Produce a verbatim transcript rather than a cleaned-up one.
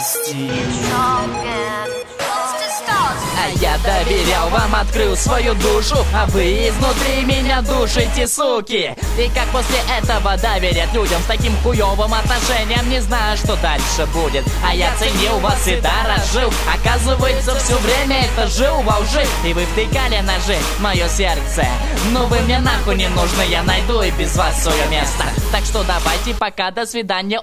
прости. А я доверял вам, открыл свою душу, а вы изнутри меня душите, суки. И как после этого доверять людям с таким хуёвым отношением? Не знаю, что дальше будет, а я ценил вас и дорожил. Оказывается, все время это жил во лжи, и вы втыкали ножи в мое сердце. Ну вы мне нахуй не нужны, я найду и без вас свое место. Так что давайте пока, до свидания,